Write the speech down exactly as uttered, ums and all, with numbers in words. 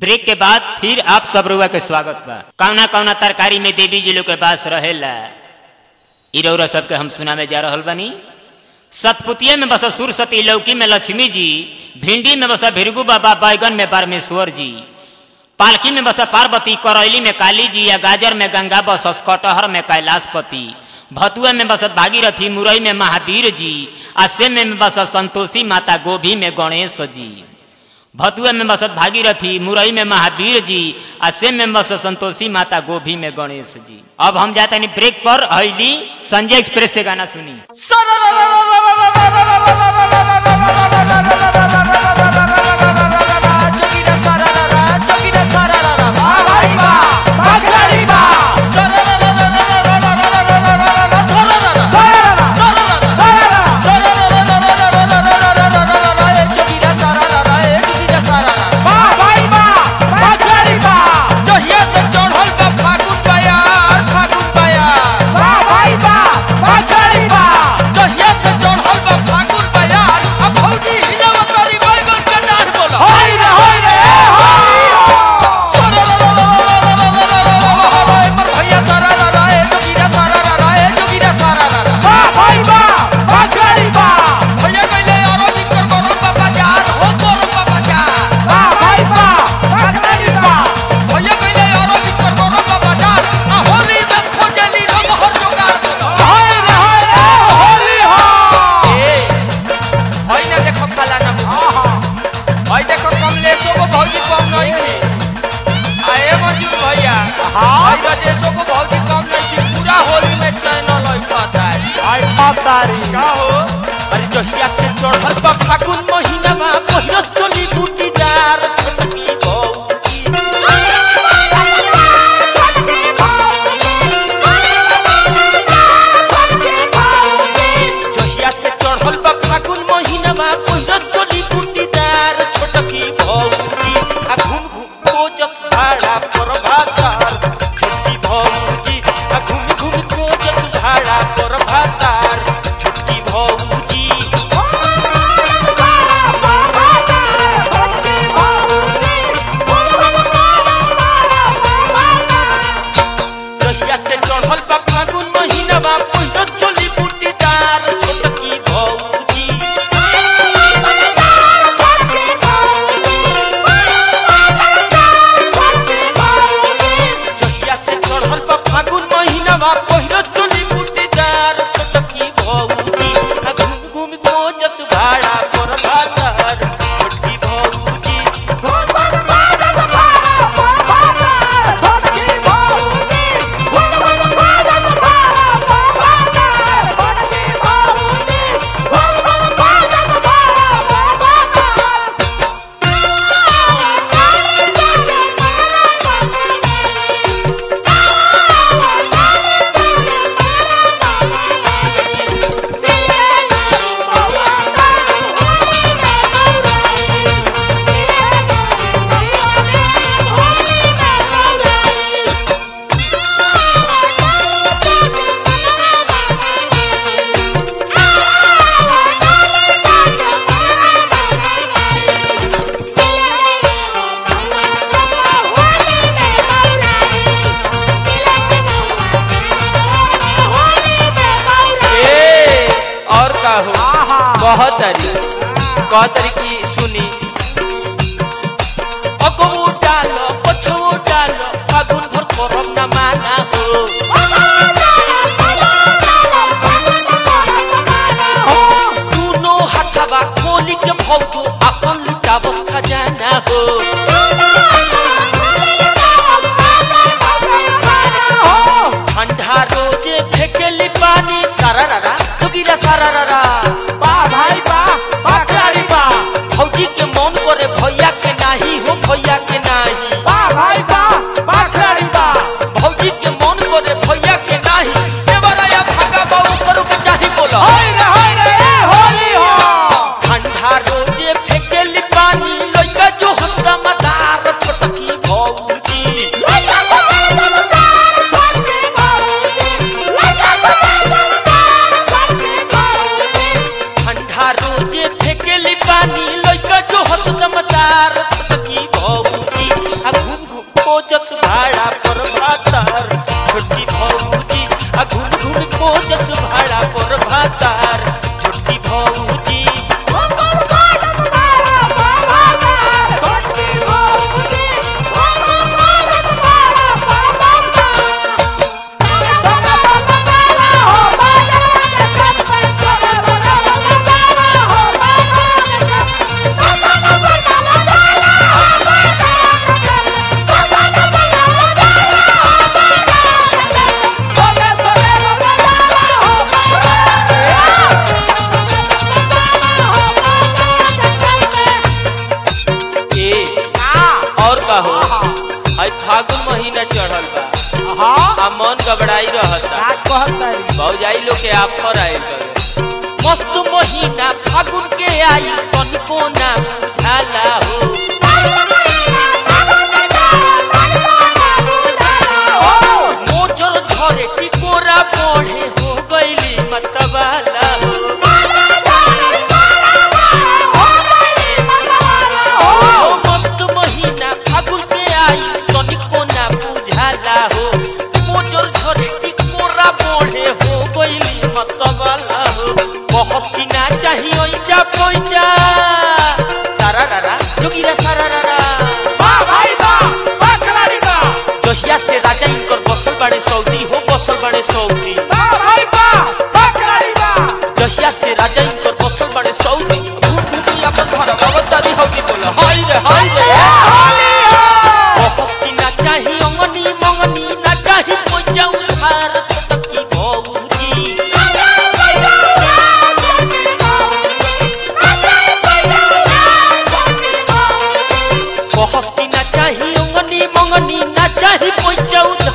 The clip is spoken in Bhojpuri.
ब्रेक के बाद फिर आप सब रुआ के स्वागत बा। कौना कौना तरकारी में देवी जी लोग के पास रहेला इरौरा सबके हम सुनावे जा रहल बानी। सतपुतिया में बसा सुरसती, लौकी में लक्ष्मी जी, भिंडी में बसा भिरगु बाबा, बैगन में परमेश्वर जी, पालकी में बसा पार्वती, करैली में काली जी, या गाजर में गंगा बसस, कटहर में कैलाशपति, भतुआ में बसत भागीरथी, मुरई में महावीर जी, आसे में बसत संतोषी माता, गोभी में गणेश जी। भतुआ में बसत भागीरथी, मुरई में महावीर जी, आसे में बसत संतोषी माता, गोभी में गणेश जी। अब हम जाते हैं ब्रेक पर। हईली संजय एक्सप्रेस से गाना सुनी। का हो अरे जहिया से चढ़ल बा फागुन महीना में पहिरो चली बूटीदार छटकी भौजी जहिया से चढ़ल बा फागुन महीना में पहिरो चली बूटीदार छटकी भौजी आ घूम घूम को जस भाड़ा पर भातार छटकी भौजी आ घूम घूम को जस भाड़ा पर भातार कहतरी की सुनी अगो डालो पछो डालो फागुन भर करम ना माना हो दूनो हाथवा खोली के भौजो अपन लुटावस खजाना हो ठंडा रोजे फेंकेली पानी सारा रारा जोगिरा सारा रारा बा भाई बा हो आई फागुन महीना चढ़ल बा हाँ आ मन घबराई रहता का कहता रे भौजाई लोग के आफर आइल बा मस्त महीना फागुन के आई तनिको ना बुझाला हो मोजर झरे टिकोरा बढ़े हो गईली मतवाला हो मस्त महीना फागुन के आई तनिको ना बुझाला हो मोजर झरे टिकोरा बढ़े हो गईली मतवाला हो बहसी ना चाहिए ओइजा पोइजा सारा रारा जोगिरा सारा रारा वाह भाई वाह वाह खिलाड़ी वाह जोहिया से राजा इनकर बसल बड़े सऊदी हो बसल बड़े सऊदी वाह भाई वाह वाह खिलाड़ी वाह जोहिया से राजा इनकर बसल बड़े सऊदी भूख अपन घर बाबत दादी होगी बोला हाय रे हाय रे बहसी ना चाहिए अंगनी मंगनी ना चाहिए पोइजा उधार छोटकी भौजी बहसी ना चाहिए अंगनी मंगनी ना चाहिए पोइजा